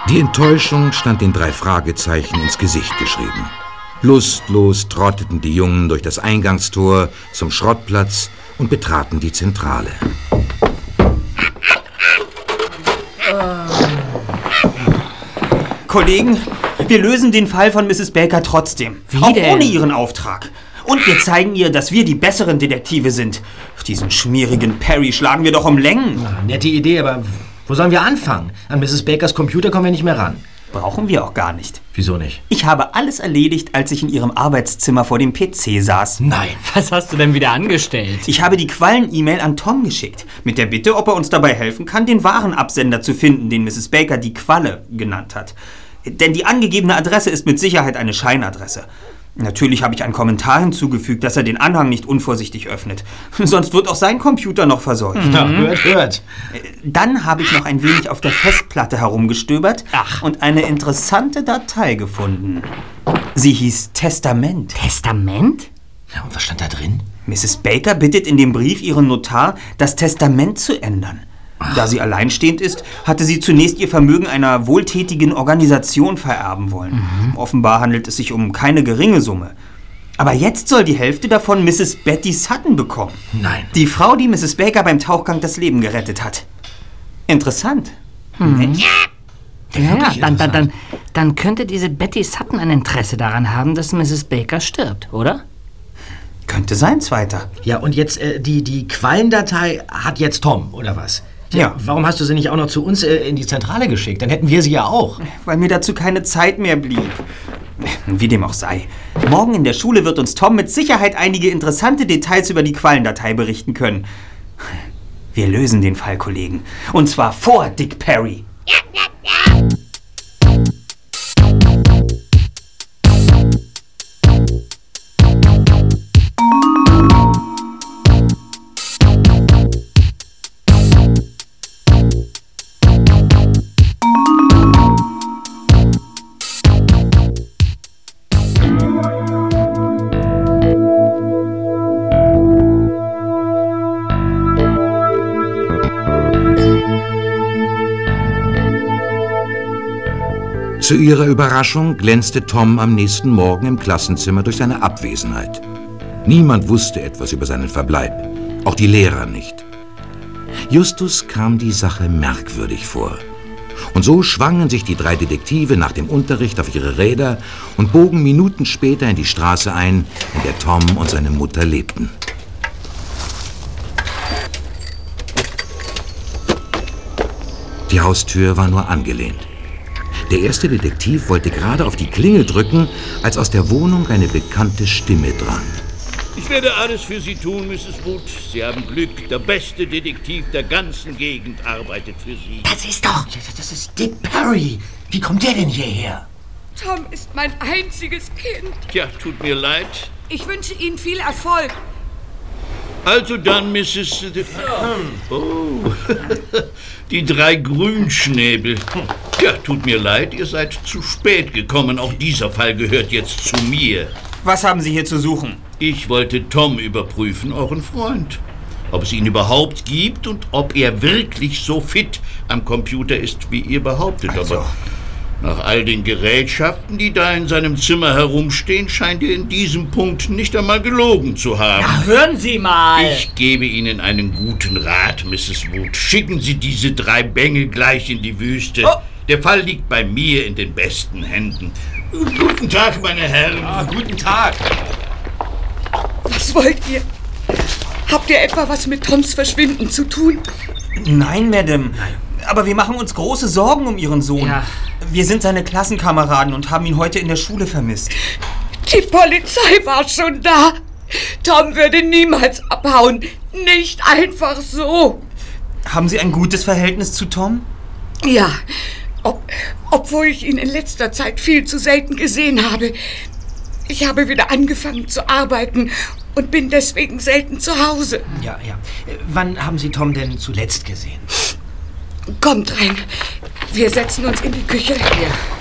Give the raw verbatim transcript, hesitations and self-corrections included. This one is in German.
Die Enttäuschung stand den drei Fragezeichen ins Gesicht geschrieben. Lustlos trotteten die Jungen durch das Eingangstor zum Schrottplatz und betraten die Zentrale. Kollegen, wir lösen den Fall von Misses Baker trotzdem. Wie auch denn? ohne ihren Auftrag. Und wir zeigen ihr, dass wir die besseren Detektive sind. Diesen schmierigen Perry schlagen wir doch um Längen. Na, nette Idee, aber wo sollen wir anfangen? An Misses Bakers Computer kommen wir nicht mehr ran. Brauchen wir auch gar nicht. Wieso nicht? Ich habe alles erledigt, als ich in ihrem Arbeitszimmer vor dem P C saß. Nein. Was hast du denn wieder angestellt? Ich habe die Quallen-E-Mail an Tom geschickt, mit der Bitte, ob er uns dabei helfen kann, den wahren Absender zu finden, den Misses Baker die Qualle genannt hat. Denn die angegebene Adresse ist mit Sicherheit eine Scheinadresse. Natürlich habe ich einen Kommentar hinzugefügt, dass er den Anhang nicht unvorsichtig öffnet. Sonst wird auch sein Computer noch verseucht. Na, hört, hört. Dann habe ich noch ein wenig auf der Festplatte herumgestöbert Ach. und eine interessante Datei gefunden. Sie hieß Testament. Testament? Ja, und was stand da drin? Misses Baker bittet in dem Brief ihren Notar, das Testament zu ändern. Da sie alleinstehend ist, hatte sie zunächst ihr Vermögen einer wohltätigen Organisation vererben wollen. Mhm. Offenbar handelt es sich um keine geringe Summe. Aber jetzt soll die Hälfte davon Misses Betty Sutton bekommen. Nein. Die Frau, die Misses Baker beim Tauchgang das Leben gerettet hat. Interessant. Mhm. Nicht? Ja, ja, dann, dann, dann, dann könnte diese Betty Sutton ein Interesse daran haben, dass Misses Baker stirbt, oder? Könnte sein, Zweiter. Ja, und jetzt, äh, die, die Quallendatei hat jetzt Tom, oder was? Ja. Warum hast du sie nicht auch noch zu uns äh, in die Zentrale geschickt? Dann hätten wir sie ja auch. Weil mir dazu keine Zeit mehr blieb. Wie dem auch sei. Morgen in der Schule wird uns Tom mit Sicherheit einige interessante Details über die Quallendatei berichten können. Wir lösen den Fall, Kollegen. Und zwar vor Dick Perry. Zu ihrer Überraschung glänzte Tom am nächsten Morgen im Klassenzimmer durch seine Abwesenheit. Niemand wusste etwas über seinen Verbleib, auch die Lehrer nicht. Justus kam die Sache merkwürdig vor. Und so schwangen sich die drei Detektive nach dem Unterricht auf ihre Räder und bogen Minuten später in die Straße ein, in der Tom und seine Mutter lebten. Die Haustür war nur angelehnt. Der erste Detektiv wollte gerade auf die Klingel drücken, als aus der Wohnung eine bekannte Stimme drang. Ich werde alles für Sie tun, Misses Wood. Sie haben Glück. Der beste Detektiv der ganzen Gegend arbeitet für Sie. Das ist doch... Das ist Dick Perry. Wie kommt der denn hierher? Tom ist mein einziges Kind. Tja, tut mir leid. Ich wünsche Ihnen viel Erfolg. Also dann, Misses Oh, die drei Grünschnäbel. Ja, tut mir leid, ihr seid zu spät gekommen. Auch dieser Fall gehört jetzt zu mir. Was haben Sie hier zu suchen? Ich wollte Tom überprüfen, euren Freund. Ob es ihn überhaupt gibt und ob er wirklich so fit am Computer ist, wie ihr behauptet. Also. Aber nach all den Gerätschaften, die da in seinem Zimmer herumstehen, scheint er in diesem Punkt nicht einmal gelogen zu haben. Na, hören Sie mal! Ich gebe Ihnen einen guten Rat, Misses Wood. Schicken Sie diese drei Bengel gleich in die Wüste. Oh. Der Fall liegt bei mir in den besten Händen. Guten Tag, meine Herren. Ah, guten Tag. Was wollt ihr? Habt ihr etwa was mit Toms Verschwinden zu tun? Nein, Madame. Aber wir machen uns große Sorgen um Ihren Sohn. Ja. Wir sind seine Klassenkameraden und haben ihn heute in der Schule vermisst. Die Polizei war schon da. Tom würde niemals abhauen. Nicht einfach so. Haben Sie ein gutes Verhältnis zu Tom? Ja, ob, obwohl ich ihn in letzter Zeit viel zu selten gesehen habe. Ich habe wieder angefangen zu arbeiten und bin deswegen selten zu Hause. Ja, ja. Wann haben Sie Tom denn zuletzt gesehen? Kommt rein. Wir setzen uns in die Küche. Ja.